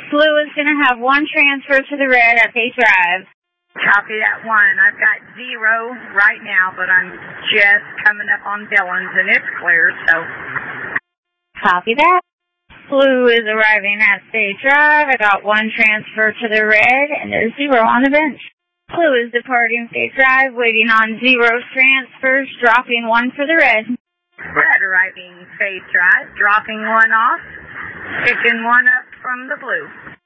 Blue is going to have one transfer to the red at State Drive. Copy that one. I've got 0 right now, but I'm just coming up on Dillon's, and it's clear, so. Copy that. Blue is arriving at State Drive. I got one transfer to the red, and there's 0 on the bench. Blue is departing State Drive, waiting on 0 transfers, dropping 1 for the red. Red arriving State Drive, dropping 1 off, picking 1 up from the blue.